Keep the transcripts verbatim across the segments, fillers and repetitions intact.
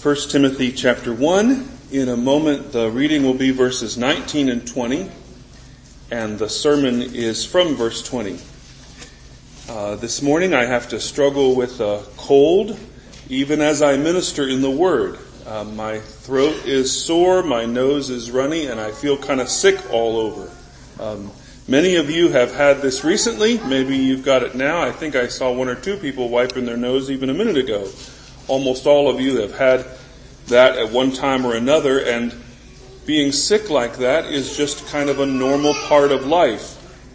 First Timothy chapter one. In a moment, the reading will be verses nineteen and twenty, and the sermon is from verse twenty. Uh, this morning I have to struggle with a cold, even as I minister in the Word. Uh, my throat is sore, my nose is runny, and I feel kind of sick all over. Um, many of you have had this recently. Maybe you've got it now. I think I saw one or two people wiping their nose even a minute ago. Almost all of you have had that at one time or another, and being sick like that is just kind of a normal part of life.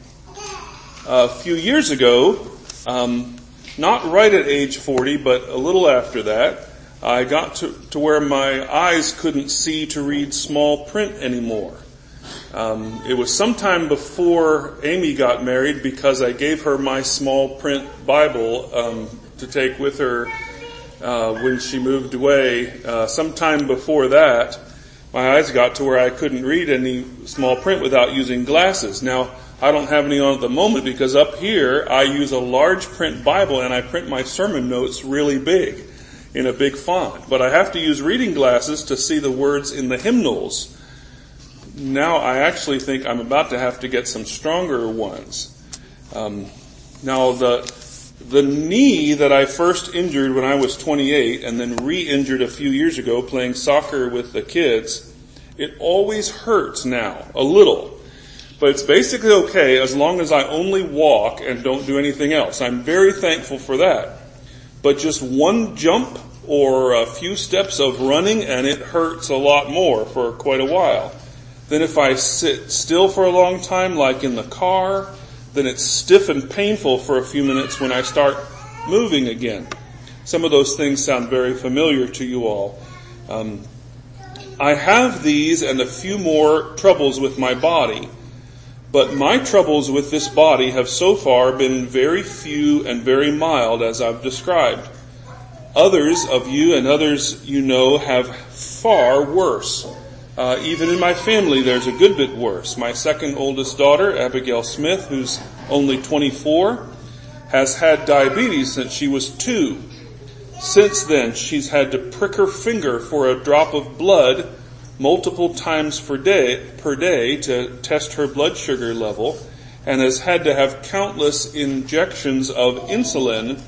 A few years ago, um, not right at age forty, but a little after that, I got to, to where my eyes couldn't see to read small print anymore. Um, it was sometime before Amy got married because I gave her my small print Bible um, to take with her uh, when she moved away. Uh, sometime before that, my eyes got to where I couldn't read any small print without using glasses. Now, I don't have any on at the moment because up here I use a large print Bible and I print my sermon notes really big in a big font. But I have to use reading glasses to see the words in the hymnals. Now I actually think I'm about to have to get some stronger ones. Um, now the the knee that I first injured when I was twenty-eight and then re-injured a few years ago playing soccer with the kids, it always hurts now, a little. But it's basically okay as long as I only walk and don't do anything else. I'm very thankful for that. But just one jump or a few steps of running and it hurts a lot more for quite a while. Then if I sit still for a long time, like in the car, then it's stiff and painful for a few minutes when I start moving again. Some of those things sound very familiar to you all. Um, I have these and a few more troubles with my body. But my troubles with this body have so far been very few and very mild, as I've described. Others of you and others you know have far worse. Uh, even in my family, there's a good bit worse. My second oldest daughter, Abigail Smith, who's only twenty-four, has had diabetes since she was two. Since then, she's had to prick her finger for a drop of blood multiple times per day, per day to test her blood sugar level, and has had to have countless injections of insulin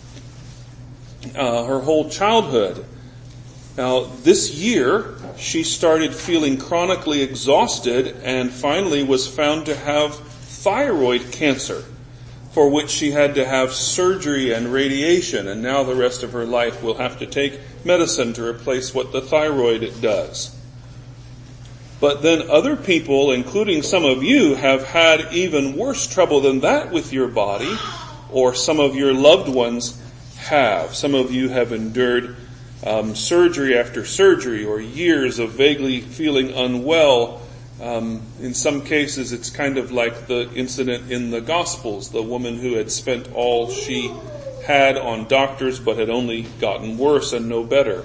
uh, her whole childhood. Now, this year, she started feeling chronically exhausted and finally was found to have thyroid cancer, for which she had to have surgery and radiation, and now the rest of her life will have to take medicine to replace what the thyroid does. But then other people, including some of you, have had even worse trouble than that with your body, or some of your loved ones have. Some of you have endured um, surgery after surgery, or years of vaguely feeling unwell. Um, in some cases, it's kind of like the incident in the Gospels, the woman who had spent all she had on doctors, but had only gotten worse and no better.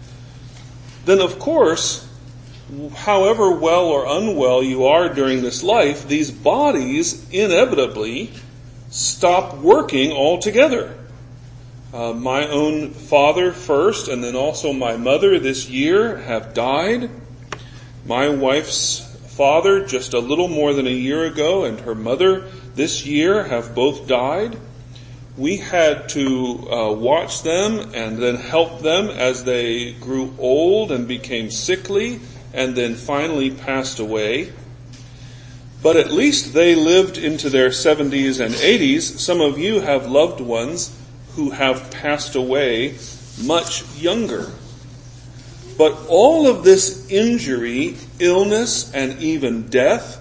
Then, of course, however well or unwell you are during this life, these bodies inevitably stop working altogether. Uh, my own father first, and then also my mother this year have died. My wife's father just a little more than a year ago, and her mother this year have both died. We had to uh, watch them and then help them as they grew old and became sickly, and then finally passed away. But at least they lived into their seventies and eighties. Some of you have loved ones who have passed away much younger. But all of this injury, illness, and even death,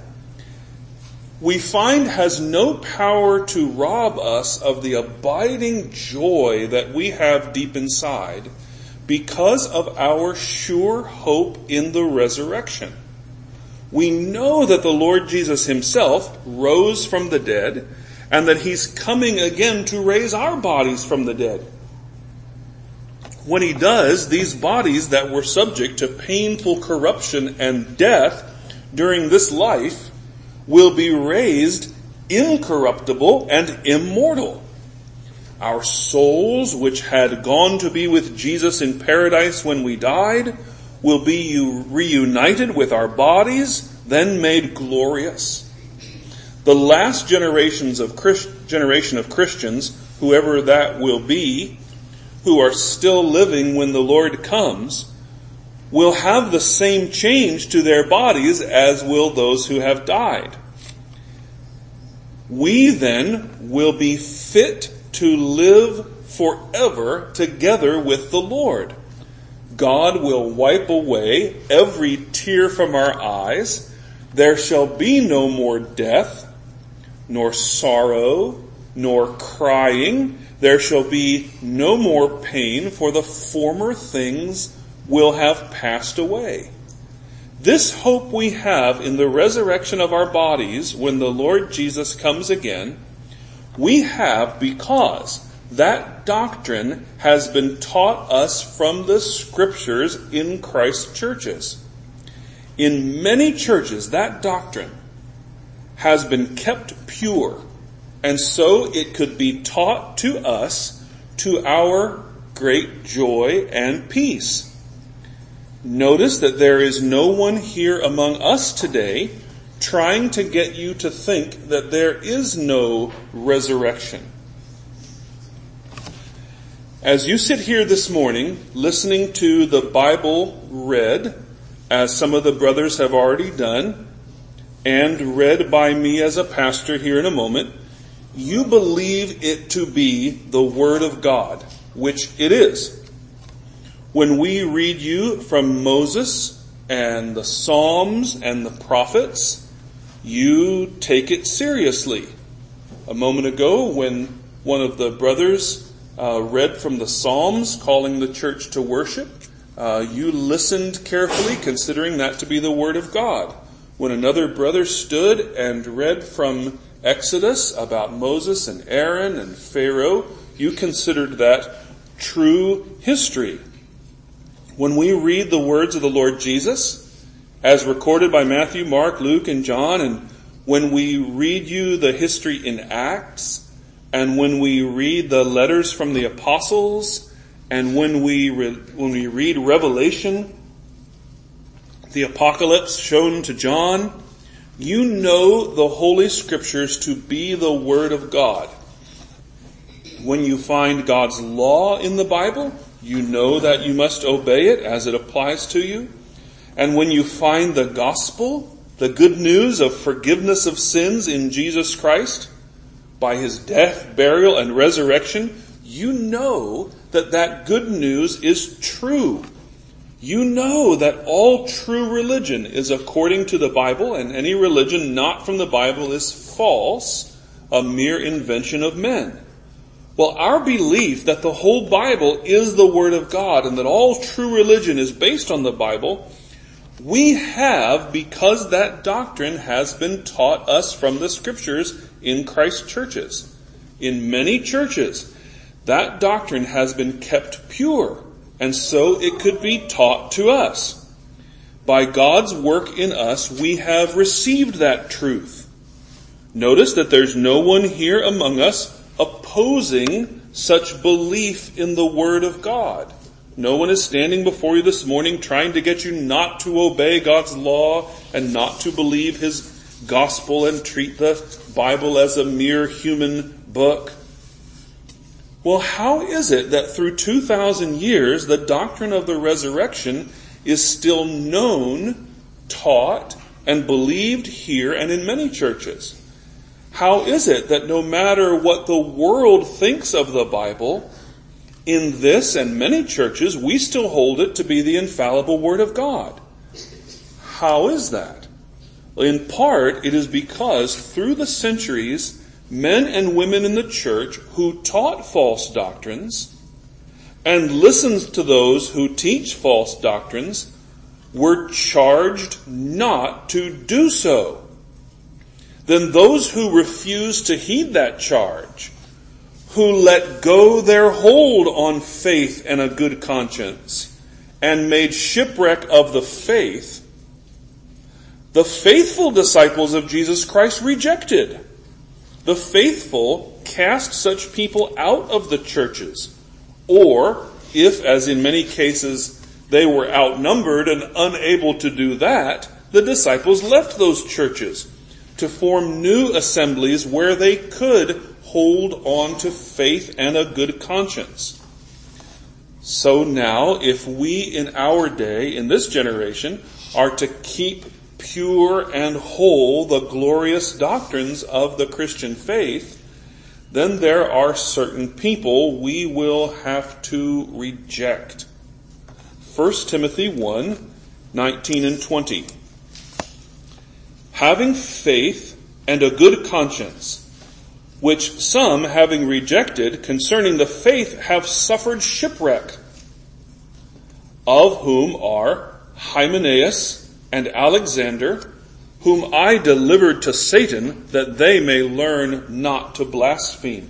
we find has no power to rob us of the abiding joy that we have deep inside, because of our sure hope in the resurrection. We know that the Lord Jesus himself rose from the dead, and that he's coming again to raise our bodies from the dead. When he does, these bodies that were subject to painful corruption and death during this life will be raised incorruptible and immortal. Our souls, which had gone to be with Jesus in paradise when we died, will be reunited with our bodies, then made glorious. The last generations of Christ, generation of Christians, whoever that will be, who are still living when the Lord comes, will have the same change to their bodies as will those who have died. We then will be fit to live forever together with the Lord. God will wipe away every tear from our eyes. There shall be no more death, nor sorrow, nor crying. There shall be no more pain, for the former things will have passed away. This hope we have in the resurrection of our bodies when the Lord Jesus comes again, we have because that doctrine has been taught us from the Scriptures in Christ's churches. In many churches, that doctrine has been kept pure, and so it could be taught to us to our great joy and peace. Notice that there is no one here among us today trying to get you to think that there is no resurrection. As you sit here this morning listening to the Bible read, as some of the brothers have already done, and read by me as a pastor here in a moment, you believe it to be the Word of God, which it is. When we read you from Moses and the Psalms and the prophets, you take it seriously. A moment ago, when one of the brothers uh, read from the Psalms calling the church to worship, uh, you listened carefully, considering that to be the Word of God. When another brother stood and read from Exodus about Moses and Aaron and Pharaoh, you considered that true history. When we read the words of the Lord Jesus, as recorded by Matthew, Mark, Luke, and John, and when we read you the history in Acts, and when we read the letters from the apostles, and when we re- when we read Revelation, the apocalypse shown to John, you know the Holy Scriptures to be the Word of God. When you find God's law in the Bible, you know that you must obey it as it applies to you. And when you find the gospel, the good news of forgiveness of sins in Jesus Christ, by His death, burial, and resurrection, you know that that good news is true. You know that all true religion is according to the Bible, and any religion not from the Bible is false, a mere invention of men. Well, our belief that the whole Bible is the Word of God and that all true religion is based on the Bible, we have because that doctrine has been taught us from the Scriptures in Christ's churches. In many churches, that doctrine has been kept pure, and so it could be taught to us. By God's work in us, we have received that truth. Notice that there's no one here among us opposing such belief in the Word of God. No one is standing before you this morning trying to get you not to obey God's law and not to believe His gospel and treat the Bible as a mere human book. Well, how is it that through two thousand years the doctrine of the resurrection is still known, taught, and believed here and in many churches? How is it that no matter what the world thinks of the Bible, in this and many churches, we still hold it to be the infallible Word of God? How is that? Well, in part, it is because through the centuries, men and women in the church who taught false doctrines and listened to those who teach false doctrines were charged not to do so. Then those who refuse to heed that charge, who let go their hold on faith and a good conscience, and made shipwreck of the faith, the faithful disciples of Jesus Christ rejected. The faithful cast such people out of the churches. Or, if, as in many cases, they were outnumbered and unable to do that, the disciples left those churches to form new assemblies where they could hold on to faith and a good conscience. So now, if we in our day, in this generation, are to keep pure and whole the glorious doctrines of the Christian faith, then there are certain people we will have to reject. First Timothy one, nineteen and twenty. Having faith and a good conscience, which some, having rejected concerning the faith, have suffered shipwreck, of whom are Hymenaeus and Alexander, whom I delivered to Satan, that they may learn not to blaspheme.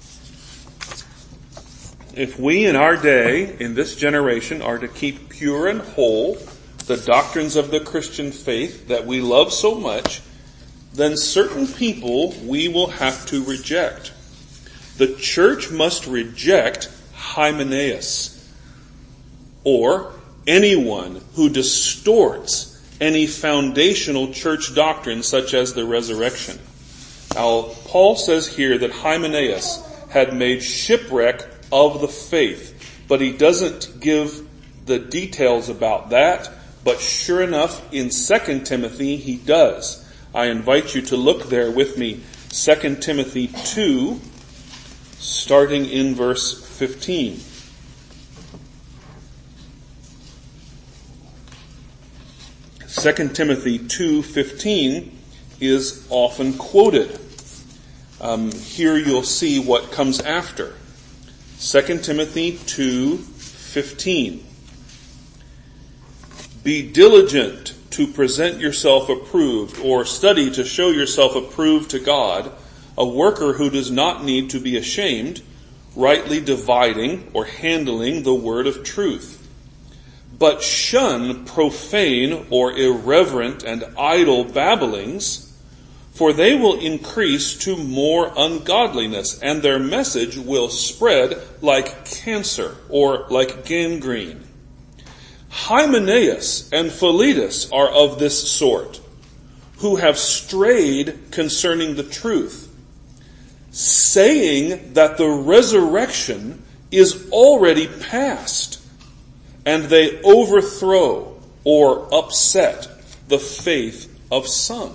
If we in our day, in this generation, are to keep pure and whole the doctrines of the Christian faith that we love so much, then certain people we will have to reject. The church must reject Hymenaeus, or anyone who distorts any foundational church doctrine such as the resurrection. Now, Paul says here that Hymenaeus had made shipwreck of the faith, but he doesn't give the details about that, but sure enough, in Second Timothy, he does. I invite you to look there with me, Second Timothy two, starting in verse fifteen. Second Timothy two fifteen is often quoted. Um, here you'll see what comes after. Second Timothy two fifteen. Be diligent to present yourself approved, or study to show yourself approved to God, a worker who does not need to be ashamed, rightly dividing or handling the word of truth. But shun profane or irreverent and idle babblings, for they will increase to more ungodliness, and their message will spread like cancer or like gangrene. Hymenaeus and Philetus are of this sort, who have strayed concerning the truth, saying that the resurrection is already past, and they overthrow or upset the faith of some.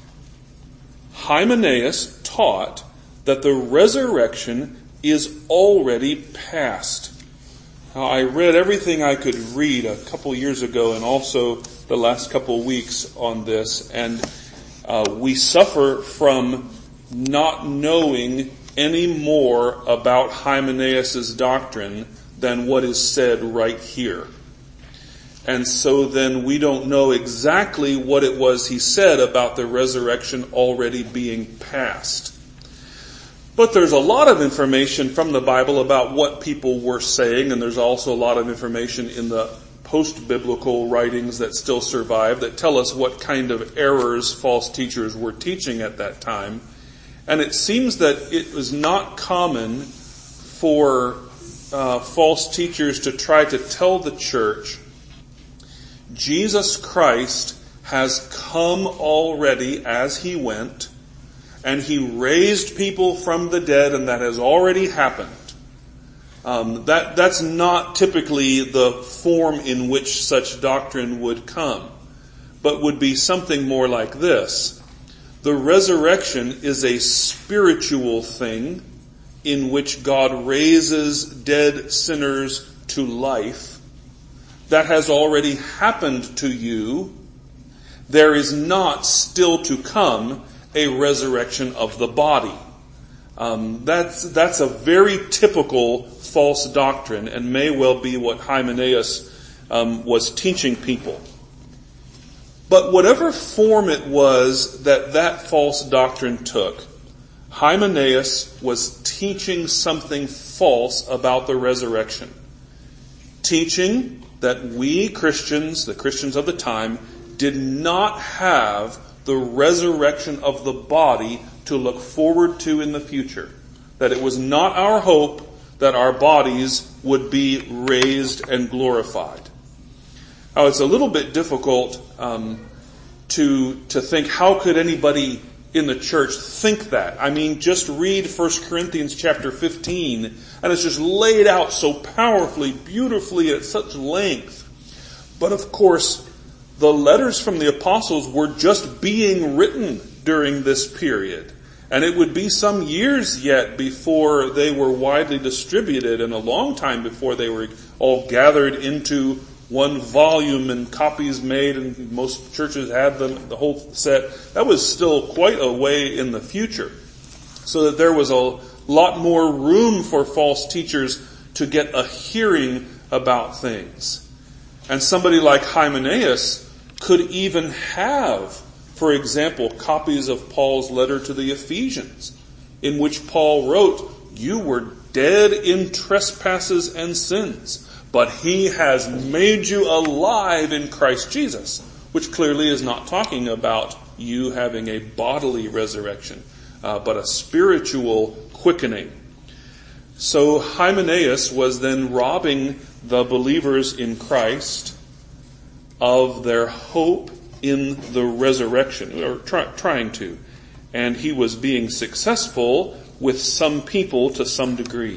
Hymenaeus taught that the resurrection is already past. Now, I read everything I could read a couple years ago and also the last couple weeks on this, and uh, we suffer from not knowing any more about Hymenaeus' doctrine than what is said right here. And so then we don't know exactly what it was he said about the resurrection already being past. But there's a lot of information from the Bible about what people were saying, and there's also a lot of information in the post-biblical writings that still survive that tell us what kind of errors false teachers were teaching at that time. And it seems that it was not common for uh, false teachers to try to tell the church, Jesus Christ has come already as he went, and he raised people from the dead, and that has already happened. Um, that that's not typically the form in which such doctrine would come, but would be something more like this. The resurrection is a spiritual thing in which God raises dead sinners to life. That has already happened to you. There is not still to come a resurrection of the body. Um, that's that's a very typical false doctrine, and may well be what Hymenaeus um, was teaching people. But whatever form it was that that false doctrine took, Hymenaeus was teaching something false about the resurrection. Teaching that we Christians, the Christians of the time, did not have the resurrection of the body to look forward to in the future. that it was not our hope that our bodies would be raised and glorified. Now, it's a little bit difficult um, to to think, how could anybody in the church think that? I mean, just read First Corinthians chapter fifteen, and it's just laid out so powerfully, beautifully, at such length. But of course, the letters from the apostles were just being written during this period. And it would be some years yet before they were widely distributed, and a long time before they were all gathered into one volume and copies made, and most churches had them, the whole set. That was still quite a way in the future. So that there was a lot more room for false teachers to get a hearing about things. And somebody like Hymenaeus could even have, for example, copies of Paul's letter to the Ephesians, in which Paul wrote, "You were dead in trespasses and sins, but he has made you alive in Christ Jesus," which clearly is not talking about you having a bodily resurrection, uh, but a spiritual quickening. So Hymenaeus was then robbing the believers in Christ of their hope in the resurrection, or try, trying to. And he was being successful with some people to some degree.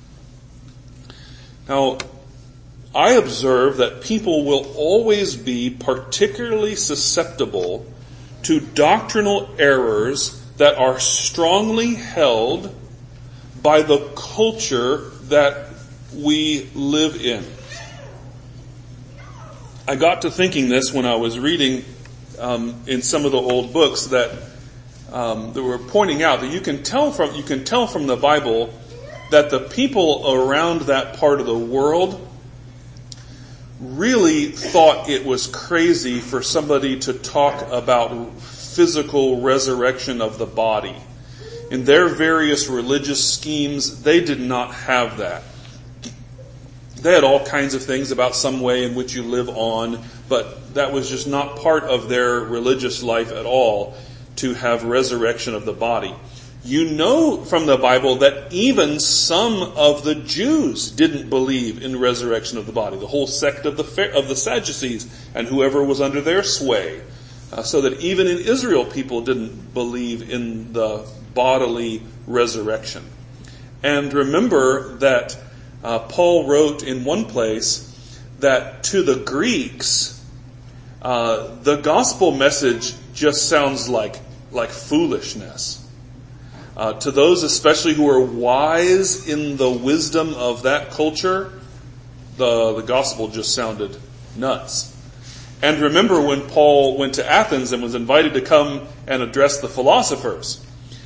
Now, I observe that people will always be particularly susceptible to doctrinal errors that are strongly held by the culture that we live in. I got to thinking this when I was reading um, in some of the old books that um, they were pointing out that you can tell from you can tell from the Bible that the people around that part of the world really thought it was crazy for somebody to talk about physical resurrection of the body. In their various religious schemes, they did not have that. They had all kinds of things about some way in which you live on, but that was just not part of their religious life at all, to have resurrection of the body. You know from the Bible that even some of the Jews didn't believe in resurrection of the body, the whole sect of the of the Sadducees and whoever was under their sway. Uh, so that even in Israel people didn't believe in the bodily resurrection. And remember that uh, Paul wrote in one place that to the Greeks, uh, the gospel message just sounds like, like foolishness. Uh, to those especially who are wise in the wisdom of that culture, the, the gospel just sounded nuts. And remember when Paul went to Athens and was invited to come and address the philosophers.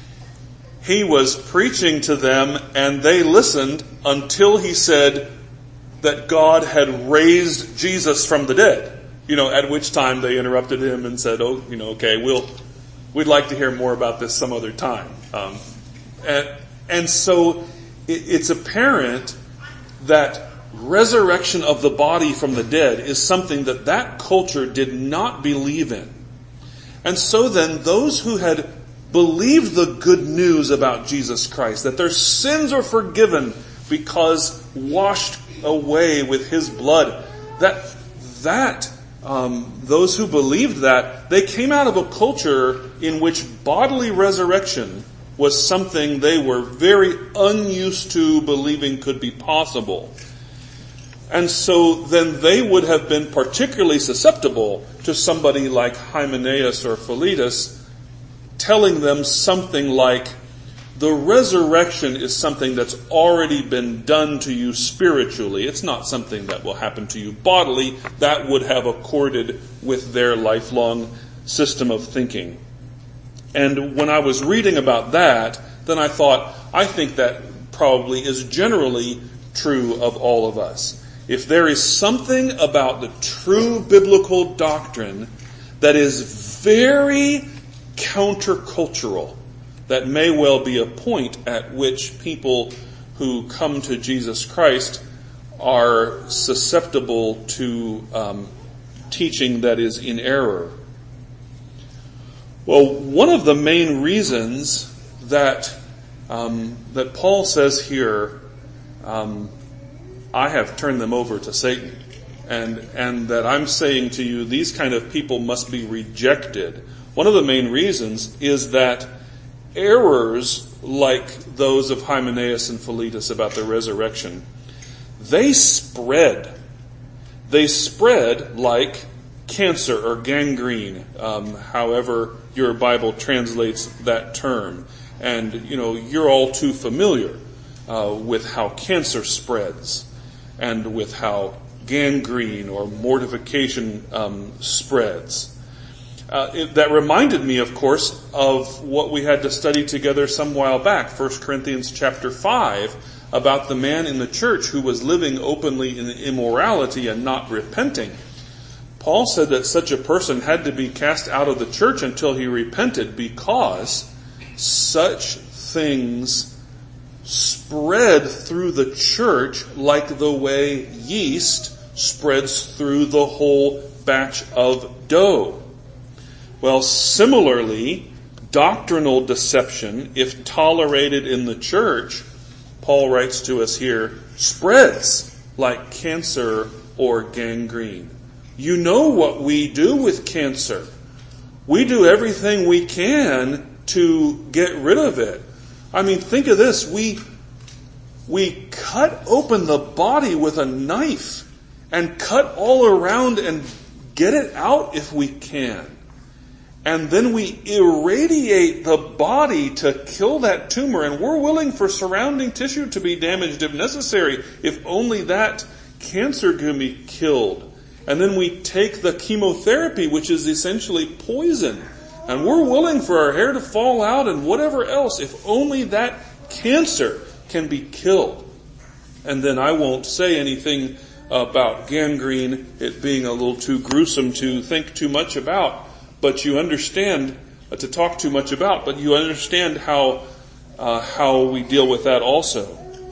He was preaching to them and they listened until he said that God had raised Jesus from the dead. You know, at which time they interrupted him and said, oh, you know, okay, we'll, we'd like to hear more about this some other time. Um, and, and so it, it's apparent that resurrection of the body from the dead is something that that culture did not believe in. And so then those who had believed the good news about Jesus Christ, that their sins are forgiven because washed away with his blood, that, that, um, those who believed that, they came out of a culture in which bodily resurrection was something they were very unused to believing could be possible. And so then they would have been particularly susceptible to somebody like Hymenaeus or Philetus telling them something like, the resurrection is something that's already been done to you spiritually. It's not something that will happen to you bodily. That would have accorded with their lifelong system of thinking. And when I was reading about that, then I thought, I think that probably is generally true of all of us. If there is something about the true biblical doctrine that is very countercultural, that may well be a point at which people who come to Jesus Christ are susceptible to um, teaching that is in error. Well, one of the main reasons that um, that Paul says here, um, I have turned them over to Satan. And, and that I'm saying to you, these kind of people must be rejected. One of the main reasons is that errors like those of Hymenaeus and Philetus about the resurrection, they spread. They spread like cancer or gangrene, um, however your Bible translates that term. And, you know, you're all too familiar uh, with how cancer spreads and with how gangrene or mortification um, spreads. Uh, it, that reminded me, of course, of what we had to study together some while back, First Corinthians chapter five, about the man in the church who was living openly in immorality and not repenting. Paul said that such a person had to be cast out of the church until he repented, because such things spread through the church like the way yeast spreads through the whole batch of dough. Well, similarly, doctrinal deception, if tolerated in the church, Paul writes to us here, spreads like cancer or gangrene. You know what we do with cancer. We do everything we can to get rid of it. I mean, think of this. We, we cut open the body with a knife and cut all around and get it out if we can. And then we irradiate the body to kill that tumor, and we're willing for surrounding tissue to be damaged if necessary, if only that cancer can be killed. And then we take the chemotherapy, which is essentially poison, and we're willing for our hair to fall out and whatever else, if only that cancer can be killed. And then I won't say anything about gangrene, it being a little too gruesome to think too much about. But you understand, uh, to talk too much about, but you understand how uh, how we deal with that also.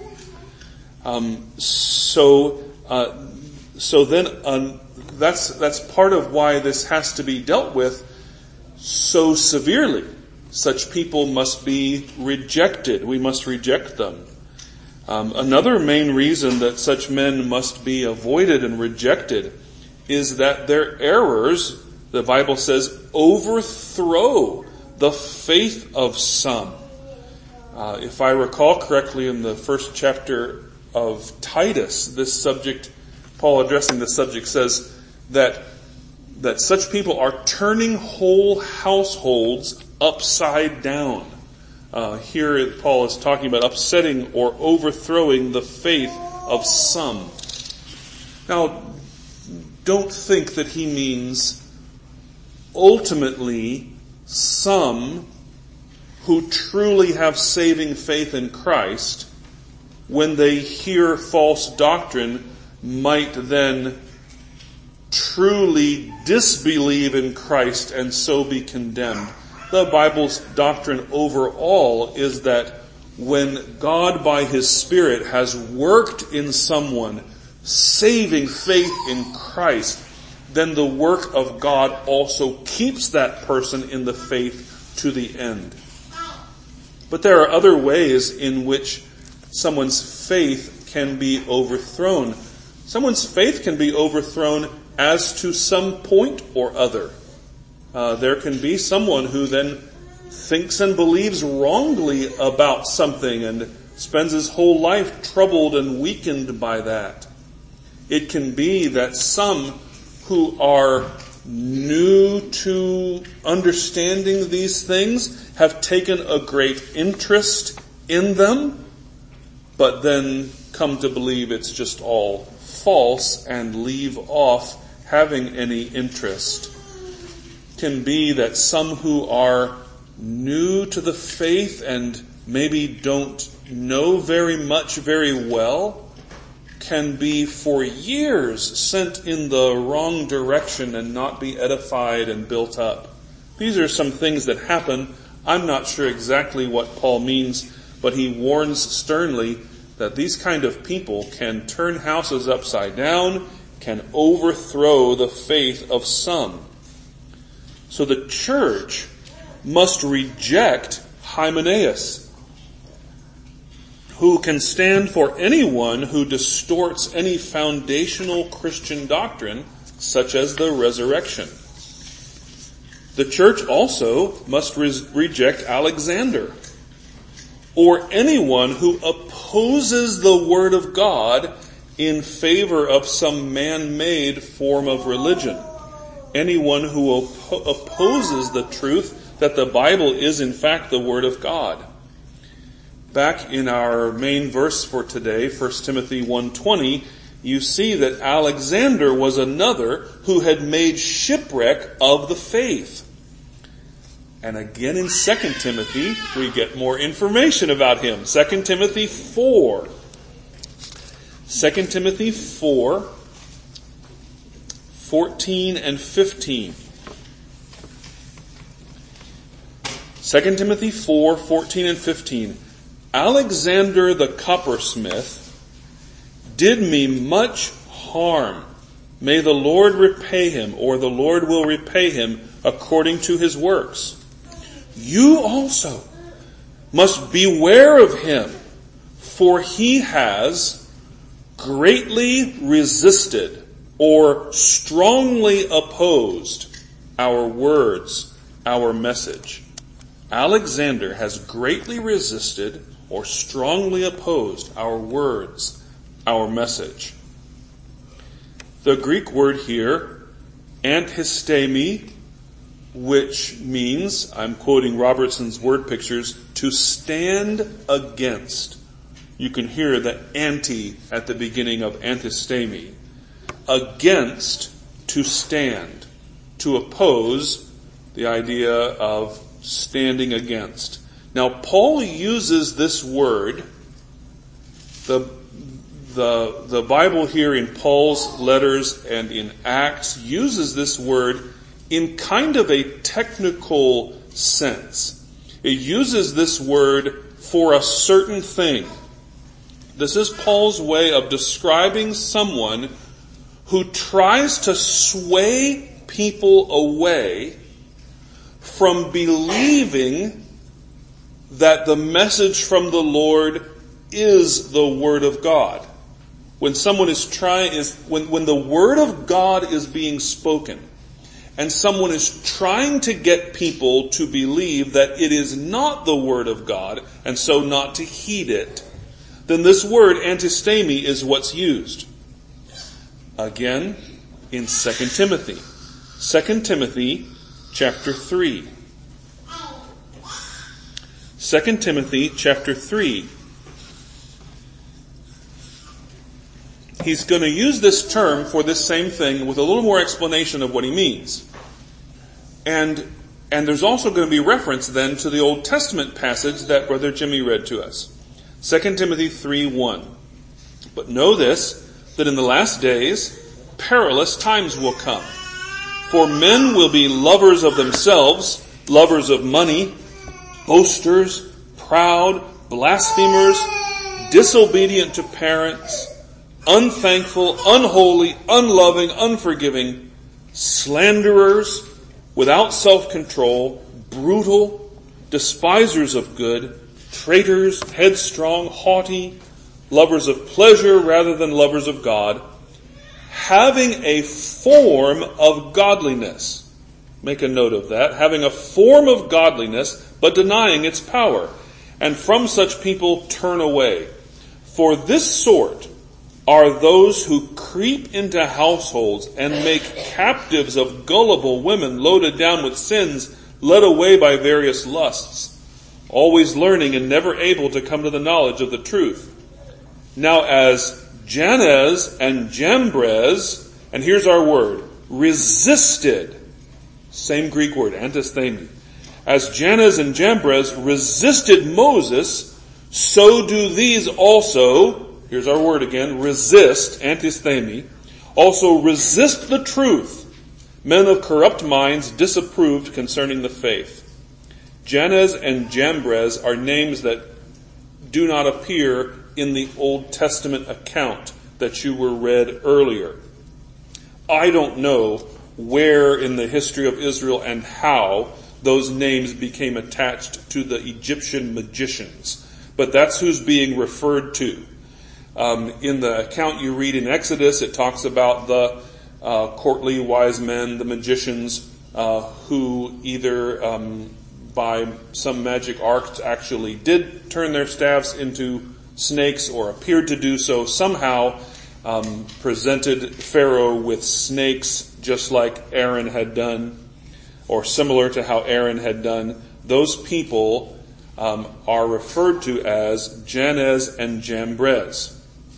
Um, so uh, so then um, that's that's part of why this has to be dealt with so severely. Such people must be rejected. We must reject them. Um, another main reason that such men must be avoided and rejected is that their errors, the Bible says, overthrow the faith of some. Uh, if I recall correctly, in the first chapter of Titus, this subject, Paul addressing this subject, says that that such people are turning whole households upside down. Uh, here Paul is talking about upsetting or overthrowing the faith of some. Now, don't think that he means ultimately some who truly have saving faith in Christ, when they hear false doctrine, might then truly disbelieve in Christ and so be condemned. The Bible's doctrine overall is that when God by His Spirit has worked in someone saving faith in Christ, then the work of God also keeps that person in the faith to the end. But there are other ways in which someone's faith can be overthrown. Someone's faith can be overthrown as to some point or other. Uh, there can be someone who then thinks and believes wrongly about something and spends his whole life troubled and weakened by that. It can be that some who are new to understanding these things have taken a great interest in them, but then come to believe it's just all false and leave off having any interest. Can be that some who are new to the faith and maybe don't know very much very well can be for years sent in the wrong direction and not be edified and built up. These are some things that happen. I'm not sure exactly what Paul means, but he warns sternly that these kind of people can turn houses upside down, can overthrow the faith of some. So the church must reject Hymenaeus. who can stand for anyone who distorts any foundational Christian doctrine, such as the resurrection. The church also must re- reject Alexander, or anyone who opposes the Word of God in favor of some man-made form of religion. Anyone who op- opposes the truth that the Bible is in fact the Word of God. Back in our main verse for today, First Timothy one twenty, you see that Alexander was another who had made shipwreck of the faith. And again in Second Timothy, we get more information about him. Second Timothy four. Second Timothy four, fourteen and fifteen. Second Timothy four, fourteen and fifteen. Alexander the coppersmith did me much harm. May the Lord repay him, or the Lord will repay him according to his works. You also must beware of him, for he has greatly resisted or strongly opposed our words, our message. Alexander has greatly resisted or strongly opposed our words, our message. The Greek word here, antistemi, which means, I'm quoting Robertson's word pictures, to stand against. You can hear the anti at the beginning of antistemi. Against, to stand. To oppose, the idea of standing against. Now, Paul uses this word, the, the, the Bible here in Paul's letters and in Acts uses this word in kind of a technical sense. It uses this word for a certain thing. This is Paul's way of describing someone who tries to sway people away from believing that the message from the Lord is the Word of God. When someone is trying, is when, when the Word of God is being spoken, and someone is trying to get people to believe that it is not the Word of God, and so not to heed it, then this word, antistemi, is what's used. Again, in Second Timothy. Second Timothy chapter three. Second Timothy chapter three. He's going to use this term for this same thing with a little more explanation of what he means. And, and there's also going to be reference then to the Old Testament passage that Brother Jimmy read to us. Second Timothy three one. But know this, that in the last days, perilous times will come. For men will be lovers of themselves, lovers of money, boasters, proud, blasphemers, disobedient to parents, unthankful, unholy, unloving, unforgiving, slanderers, without self-control, brutal, despisers of good, traitors, headstrong, haughty, lovers of pleasure rather than lovers of God, having a form of godliness. Make a note of that. Having a form of godliness, but denying its power. And from such people turn away. For this sort are those who creep into households and make captives of gullible women loaded down with sins, led away by various lusts, always learning and never able to come to the knowledge of the truth. Now as Jannes and Jambres, and here's our word, resisted, same Greek word, antistemi, as Jannes and Jambres resisted Moses, so do these also, here's our word again, resist, antistemi, also resist the truth. Men of corrupt minds disapproved concerning the faith. Jannes and Jambres are names that do not appear in the Old Testament account that you were read earlier. I don't know where in the history of Israel and how those names became attached to the Egyptian magicians. but that's who's being referred to. Um, in the account you read in Exodus, it talks about the uh, courtly wise men, the magicians, uh, who either um, by some magic art actually did turn their staffs into snakes or appeared to do so, somehow um, presented Pharaoh with snakes just like Aaron had done, or similar to how Aaron had done. Those people um, are referred to as Jannes and Jambres.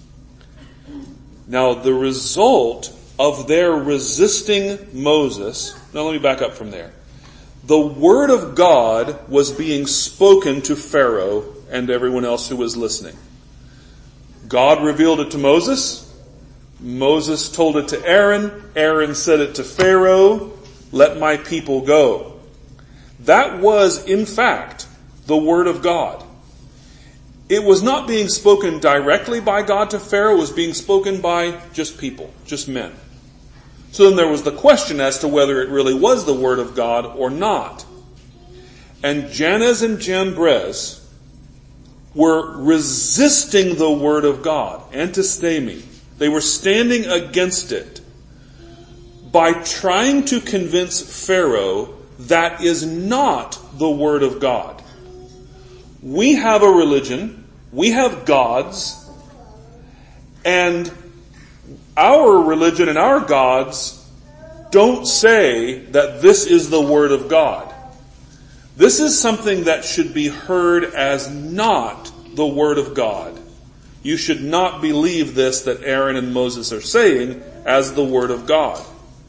Now, the result of their resisting Moses, now let me back up from there. The word of God was being spoken to Pharaoh and everyone else who was listening. God revealed it to Moses. Moses told it to Aaron. Aaron said it to Pharaoh. Let my people go. That was, in fact, the word of God. It was not being spoken directly by God to Pharaoh. It was being spoken by just people, just men. So then there was the question as to whether it really was the word of God or not. And Jannes and Jambres were resisting the word of God, antistemi. They were standing against it by trying to convince Pharaoh that is not the word of God. We have a religion, we have gods, and our religion and our gods don't say that this is the word of God. This is something that should be heard as not the word of God. You should not believe this that Aaron and Moses are saying as the word of God.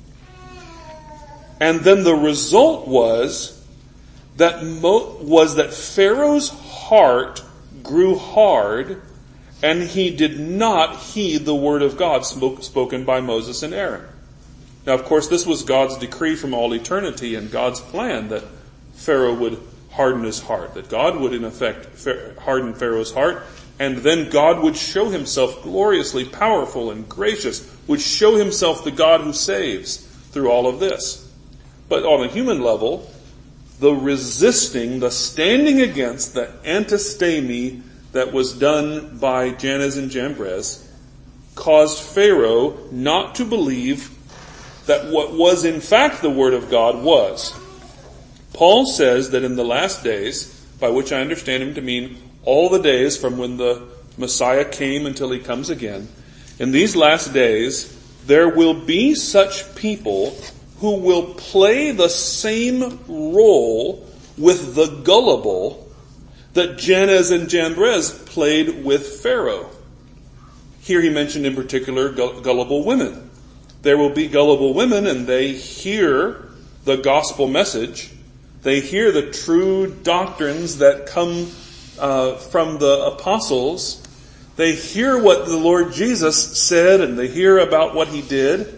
And then the result was that Mo- was that Pharaoh's heart grew hard, and he did not heed the word of God spoke, spoken by Moses and Aaron. Now, of course, this was God's decree from all eternity and God's plan that Pharaoh would harden his heart, that God would in effect harden Pharaoh's heart, and then God would show himself gloriously powerful and gracious, would show himself the God who saves through all of this. But on a human level, the resisting, the standing against, the antistemi that was done by Jannes and Jambres caused Pharaoh not to believe that what was in fact the word of God was. Paul says that in the last days, by which I understand him to mean all the days from when the Messiah came until he comes again, in these last days, there will be such people who will play the same role with the gullible that Jannes and Jambres played with Pharaoh. Here he mentioned in particular gullible women. There will be gullible women, and they hear the gospel message. They hear the true doctrines that come uh, from the apostles. They hear what the Lord Jesus said, and they hear about what he did.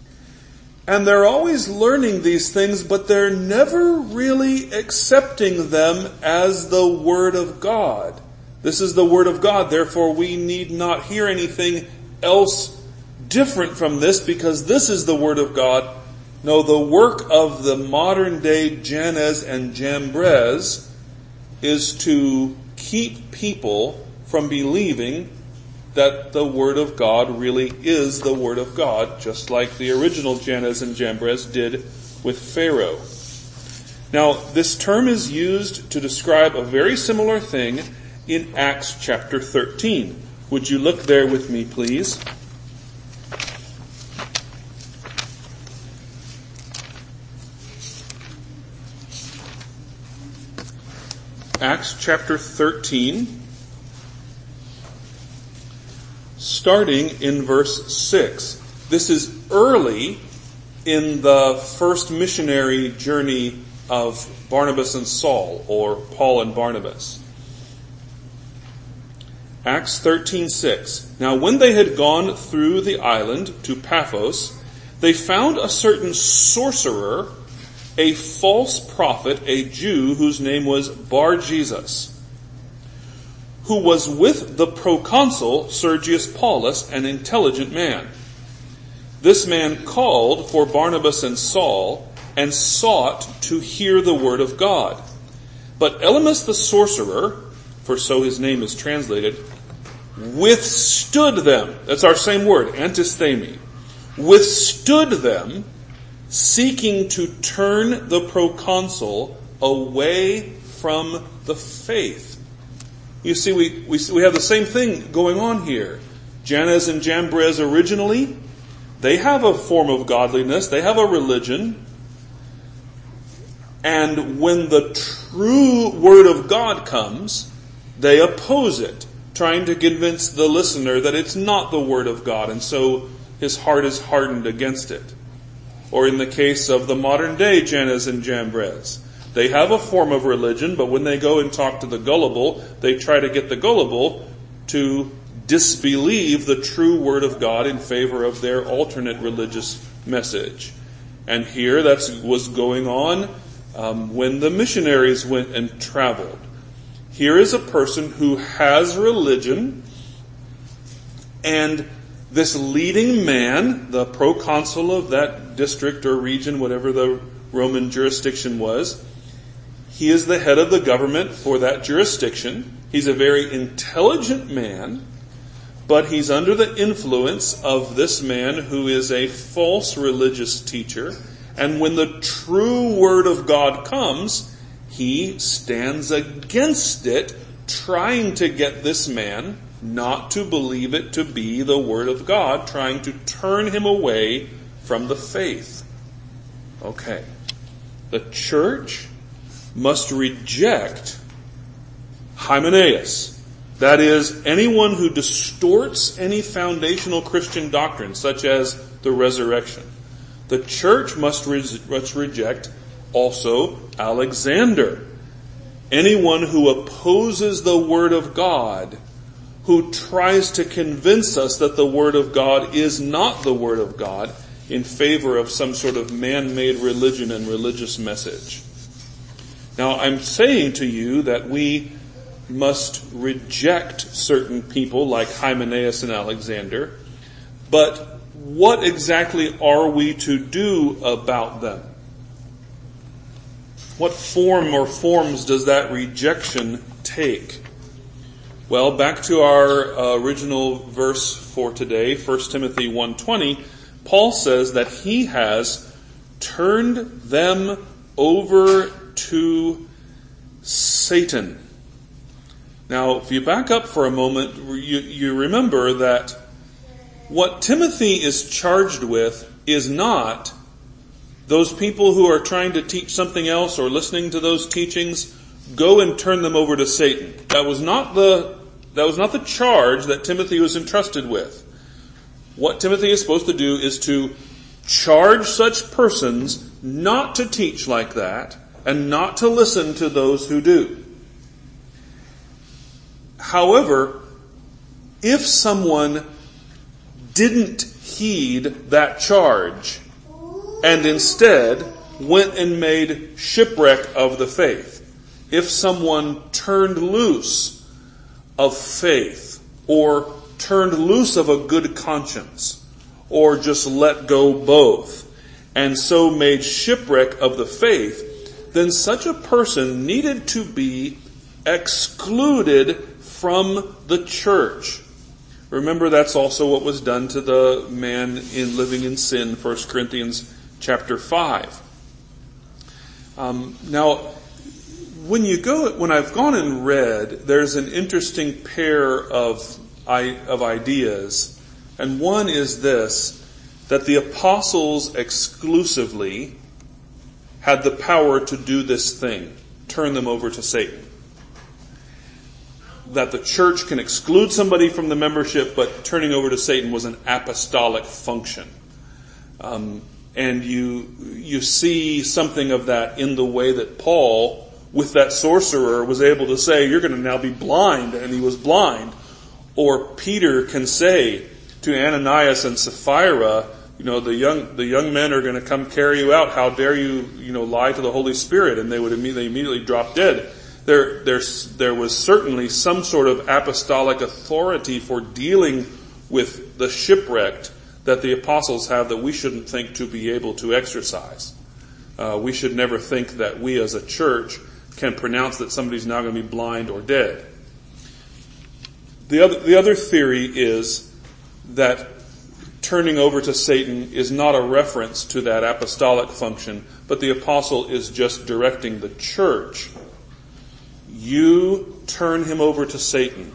And they're always learning these things, but they're never really accepting them as the Word of God. This is the Word of God, therefore we need not hear anything else different from this, because this is the Word of God. No, the work of the modern day Jannes and Jambres is to keep people from believing that the Word of God really is the Word of God, just like the original Jannes and Jambres did with Pharaoh. Now, this term is used to describe a very similar thing in Acts chapter thirteen. Would you look there with me, please? Acts chapter thirteen. Starting in verse six. This is early in the first missionary journey of Barnabas and Saul, or Paul and Barnabas. Acts thirteen six. Now when they had gone through the island to Paphos, they found a certain sorcerer, a false prophet, a Jew whose name was Bar-Jesus, who was with the proconsul Sergius Paulus, an intelligent man. This man called for Barnabas and Saul and sought to hear the word of God. But Elymas the sorcerer for so his name is translated, withstood them. That's our same word, antisthemi. Withstood them, seeking to turn the proconsul away from the faith. You see, we, we, we have the same thing going on here. Jannes and Jambres originally, they have a form of godliness, they have a religion, and when the true word of God comes, they oppose it, trying to convince the listener that it's not the word of God, and so his heart is hardened against it. Or in the case of the modern day Jannes and Jambres, they have a form of religion, but when they go and talk to the gullible, they try to get the gullible to disbelieve the true word of God in favor of their alternate religious message. And here that's was going on um, when the missionaries went and traveled. Here is a person who has religion, and this leading man, the proconsul of that district or region, whatever the Roman jurisdiction was, he is the head of the government for that jurisdiction. He's a very intelligent man, but he's under the influence of this man who is a false religious teacher. And when the true word of God comes, he stands against it, trying to get this man not to believe it to be the word of God, trying to turn him away from the faith. Okay. The church must reject Hymenaeus. That is, anyone who distorts any foundational Christian doctrine, such as the resurrection. The church must, re- must reject also Alexander. Anyone who opposes the word of God, who tries to convince us that the word of God is not the word of God in favor of some sort of man-made religion and religious message. Now, I'm saying to you that we must reject certain people like Hymenaeus and Alexander, but what exactly are we to do about them? What form or forms does that rejection take? Well, back to our uh, original verse for today, First Timothy one twenty, Paul says that he has turned them over to Satan. Now, if you back up for a moment, you, you remember that what Timothy is charged with is not those people who are trying to teach something else or listening to those teachings, go and turn them over to Satan. That was not the, that was not the charge that Timothy was entrusted with. What Timothy is supposed to do is to charge such persons not to teach like that and not to listen to those who do. However, if someone didn't heed that charge and instead went and made shipwreck of the faith, if someone turned loose of faith or turned loose of a good conscience or just let go both and so made shipwreck of the faith, then such a person needed to be excluded from the church. Remember, that's also what was done to the man in living in sin, First Corinthians chapter five. Um, now, when you go, when I've gone and read, there's an interesting pair of of ideas, and one is this: that the apostles exclusively had the power to do this thing, turn them over to Satan. That the church can exclude somebody from the membership, but turning over to Satan was an apostolic function. Um, and you you see something of that in the way that Paul, with that sorcerer, was able to say, "You're going to now be blind," and he was blind. Or Peter can say to Ananias and Sapphira, "You know, the young the young men are going to come carry you out. How dare you, you know, lie to the Holy Spirit?" And they would immediately immediately drop dead. There, there's, there was certainly some sort of apostolic authority for dealing with the shipwrecked that the apostles have that we shouldn't think to be able to exercise. Uh, we should never think that we as a church can pronounce that somebody's now going to be blind or dead. The other, the other theory is that turning over to Satan is not a reference to that apostolic function, but the apostle is just directing the church. You turn him over to Satan.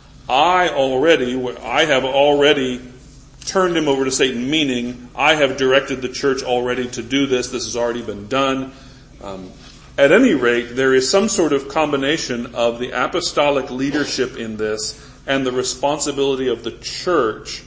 I already, I have already turned him over to Satan, meaning I have directed the church already to do this. This has already been done. Um, at any rate, there is some sort of combination of the apostolic leadership in this and the responsibility of the church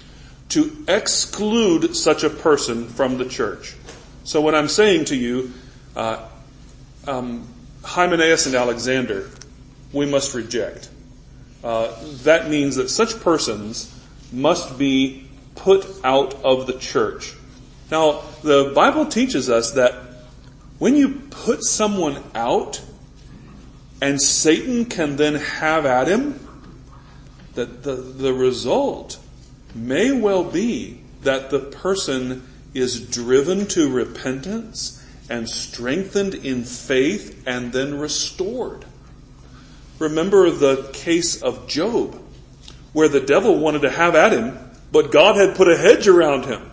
to exclude such a person from the church. So when I'm saying to you, uh, um, Hymenaeus and Alexander, we must reject. Uh, that means that such persons must be put out of the church. Now, the Bible teaches us that when you put someone out and Satan can then have at him, that the, the result may well be that the person is driven to repentance and strengthened in faith and then restored. Remember the case of Job, where the devil wanted to have at him, but God had put a hedge around him.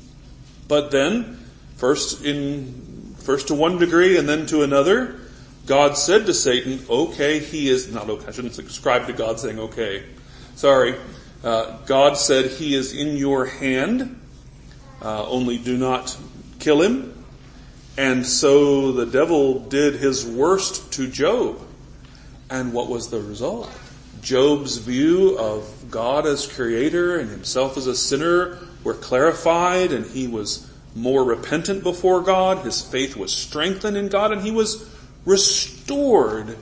But then, first in first to one degree and then to another, God said to Satan, okay, he is, not okay, I shouldn't subscribe to God saying okay. Sorry. Uh, God said, he is in your hand, uh, only do not kill him. And so the devil did his worst to Job. And what was the result? Job's view of God as creator and himself as a sinner were clarified, and he was more repentant before God. His faith was strengthened in God, and he was restored.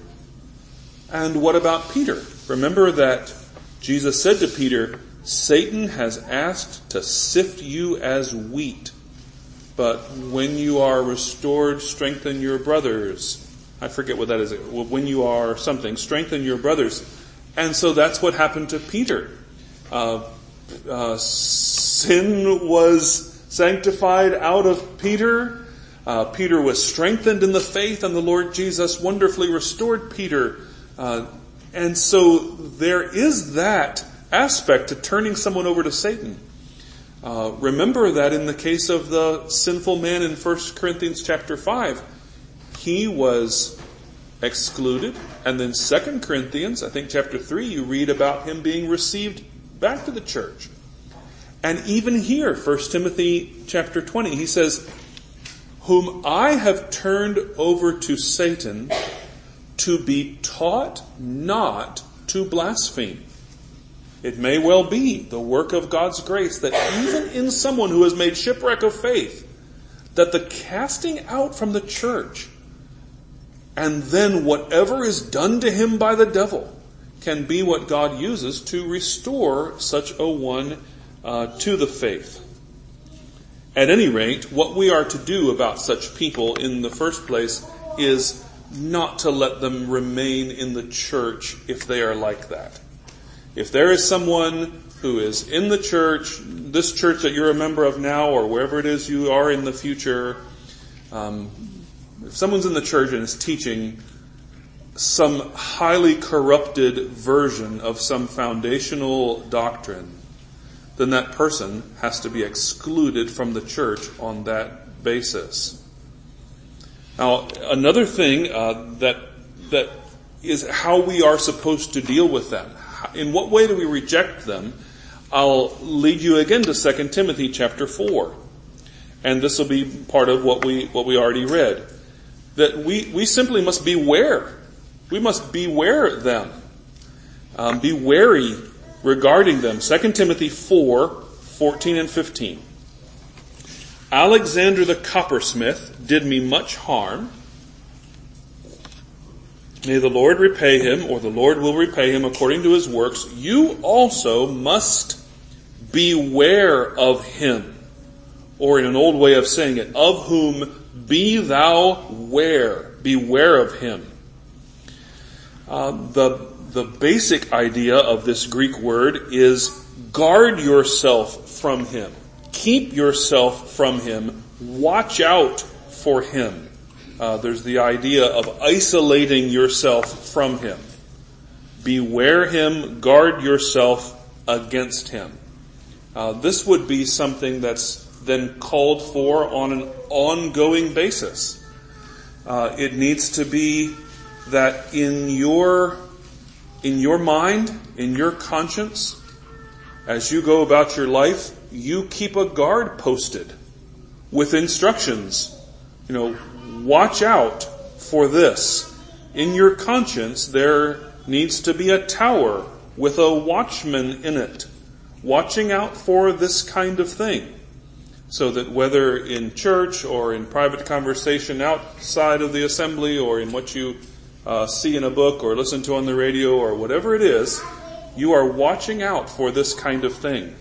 And what about Peter? Remember that Jesus said to Peter, Satan has asked to sift you as wheat, but when you are restored, strengthen your brothers. I forget what that is. When you are something, strengthen your brothers. And so that's what happened to Peter. Uh, uh, sin was sanctified out of Peter. Uh, Peter was strengthened in the faith, and the Lord Jesus wonderfully restored Peter. Uh, and so there is that aspect to turning someone over to Satan. Uh, remember that in the case of the sinful man in First Corinthians chapter five, he was excluded. And then Second Corinthians, I think chapter three, you read about him being received back to the church. And even here, First Timothy chapter twenty, he says, whom I have turned over to Satan to be taught not to blaspheme. It may well be the work of God's grace that even in someone who has made shipwreck of faith, that the casting out from the church and then whatever is done to him by the devil can be what God uses to restore such a one uh, to the faith. At any rate, what we are to do about such people in the first place is not to let them remain in the church if they are like that. If there is someone who is in the church, this church that you're a member of now or wherever it is you are in the future, um, if someone's in the church and is teaching some highly corrupted version of some foundational doctrine, then that person has to be excluded from the church on that basis. Now, another thing uh, that that is how we are supposed to deal with them. In what way do we reject them? I'll lead you again to Second Timothy chapter four. And this will be part of what we what we already read. That we, we simply must beware. We must beware them. Um, be wary regarding them. Second Timothy four, fourteen and fifteen. Alexander the coppersmith did me much harm. May the Lord repay him, or the Lord will repay him according to his works. You also must beware of him. Or in an old way of saying it, of whom be thou ware. Beware of him. Uh, the, the basic idea of this Greek word is guard yourself from him. Keep yourself from him. Watch out for him. Uh, there's the idea of isolating yourself from him. Beware him, guard yourself against him. Uh, this would be something that's then called for on an ongoing basis. Uh, it needs to be that in your, in your mind, in your conscience, as you go about your life, you keep a guard posted with instructions. You know, watch out for this. In your conscience, there needs to be a tower with a watchman in it, watching out for this kind of thing. So that whether in church or in private conversation outside of the assembly or in what you uh, see in a book or listen to on the radio or whatever it is, you are watching out for this kind of thing.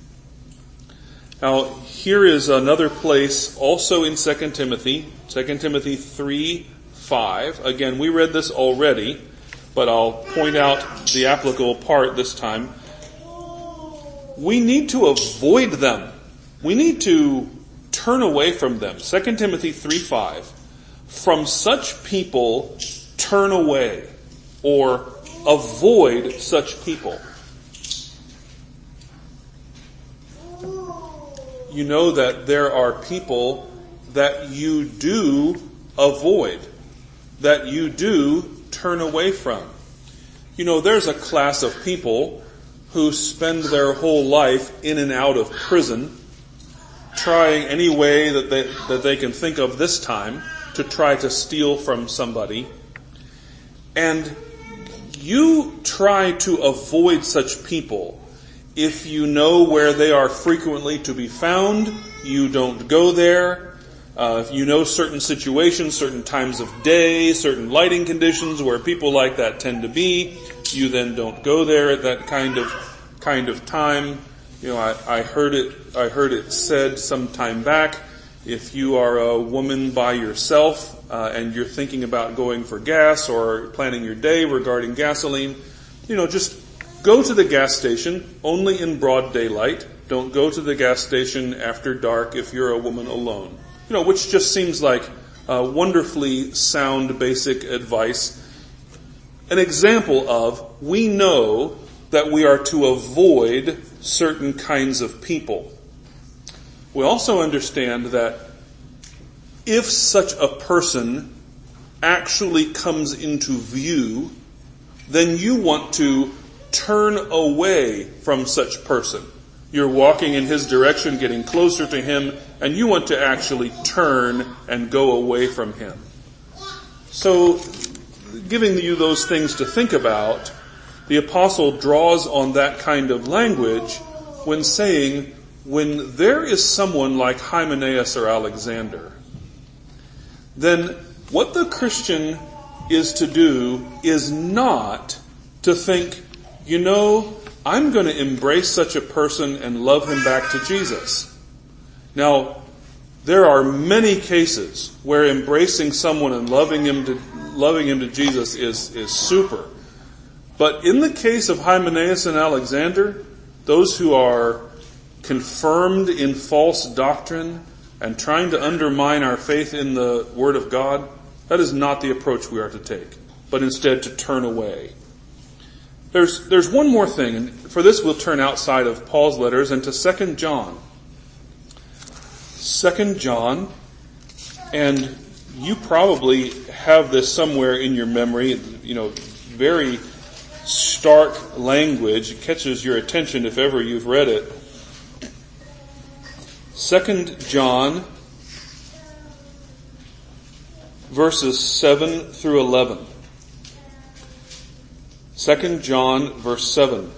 Now, here is another place also in Second Timothy, Second Timothy three five. Again, we read this already, but I'll point out the applicable part this time. We need to avoid them. We need to turn away from them. Second Timothy three five. From such people, turn away, or avoid such people. You know that there are people that you do avoid, that you do turn away from. You know, there's a class of people who spend their whole life in and out of prison, trying any way that they, that they can think of this time to try to steal from somebody. And you try to avoid such people. If you know where they are frequently to be found, you don't go there. Uh, if you know certain situations, certain times of day, certain lighting conditions where people like that tend to be, you then don't go there at that kind of kind of time. You know, I, I heard it. I heard it said some time back. If you are a woman by yourself uh, and you're thinking about going for gas or planning your day regarding gasoline, you know, just go to the gas station only in broad daylight. Don't go to the gas station after dark if you're a woman alone. You know, which just seems like uh, wonderfully sound basic advice. An example of, we know that we are to avoid certain kinds of people. We also understand that if such a person actually comes into view, then you want to turn away from such person. You're walking in his direction, getting closer to him, and you want to actually turn and go away from him. So, giving you those things to think about, the apostle draws on that kind of language when saying, when there is someone like Hymenaeus or Alexander, then what the Christian is to do is not to think, you know, I'm going to embrace such a person and love him back to Jesus. Now, there are many cases where embracing someone and loving him to loving him to Jesus is, is super. But in the case of Hymenaeus and Alexander, those who are confirmed in false doctrine and trying to undermine our faith in the Word of God, that is not the approach we are to take, but instead to turn away. There's, there's one more thing, and for this we'll turn outside of Paul's letters and to Second John. Second John, and you probably have this somewhere in your memory, you know, very stark language. It catches your attention if ever you've read it. Second John, verses seven through eleven. Second John, verse seven.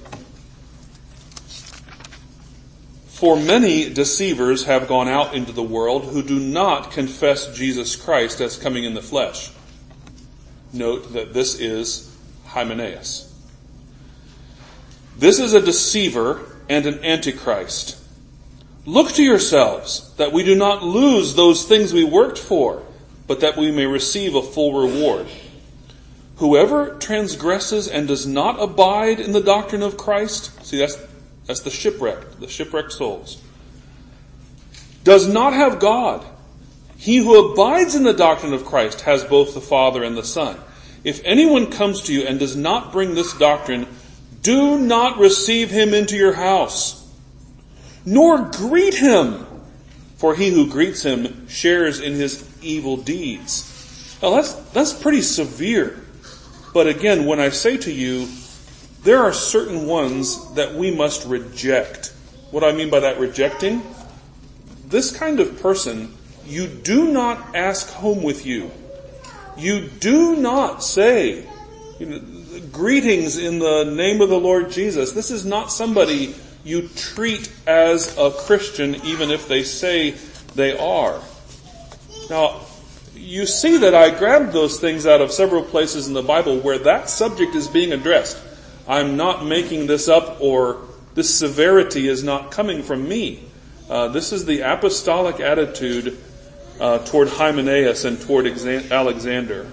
For many deceivers have gone out into the world who do not confess Jesus Christ as coming in the flesh. Note that this is Hymenaeus. This is a deceiver and an antichrist. Look to yourselves that we do not lose those things we worked for, but that we may receive a full reward. Whoever transgresses and does not abide in the doctrine of Christ, see that's that's the shipwrecked, the shipwrecked souls, does not have God. He who abides in the doctrine of Christ has both the Father and the Son. If anyone comes to you and does not bring this doctrine, do not receive him into your house, nor greet him, for he who greets him shares in his evil deeds. Now that's, that's pretty severe. But again, when I say to you, there are certain ones that we must reject. What do I mean by that, rejecting? This kind of person, you do not ask home with you. You do not say, you know, greetings in the name of the Lord Jesus. This is not somebody you treat as a Christian, even if they say they are. Now, you see that I grabbed those things out of several places in the Bible where that subject is being addressed. I'm not making this up, or this severity is not coming from me. Uh, this is the apostolic attitude uh, toward Hymenaeus and toward Alexander.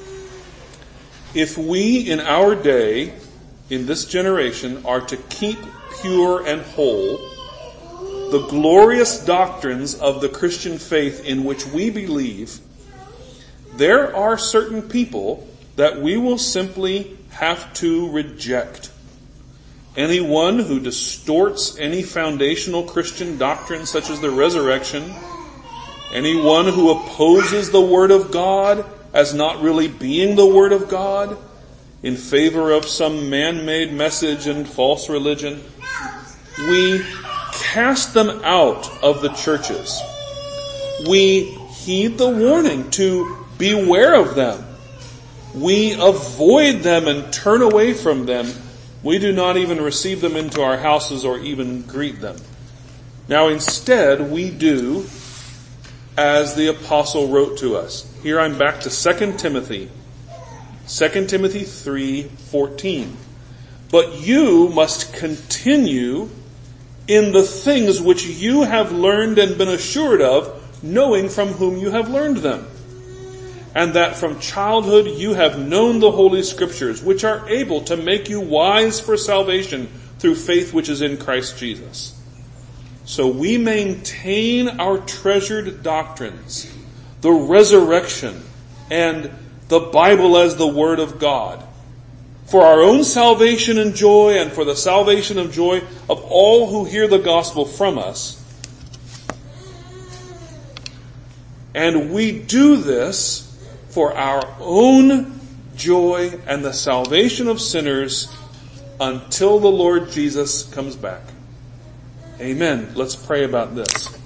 If we in our day, in this generation, are to keep pure and whole the glorious doctrines of the Christian faith in which we believe, there are certain people that we will simply have to reject. Anyone who distorts any foundational Christian doctrine such as the resurrection, anyone who opposes the Word of God as not really being the Word of God in favor of some man-made message and false religion, we cast them out of the churches. We heed the warning to beware of them. We avoid them and turn away from them. We do not even receive them into our houses or even greet them. Now instead, we do as the apostle wrote to us. Here I'm back to Second Timothy. Second Timothy three fourteen. But you must continue in the things which you have learned and been assured of, knowing from whom you have learned them. And that from childhood you have known the Holy Scriptures, which are able to make you wise for salvation through faith which is in Christ Jesus. So we maintain our treasured doctrines, the resurrection, and the Bible as the Word of God, for our own salvation and joy, and for the salvation of joy of all who hear the gospel from us. And we do this for our own joy and the salvation of sinners until the Lord Jesus comes back. Amen. Let's pray about this.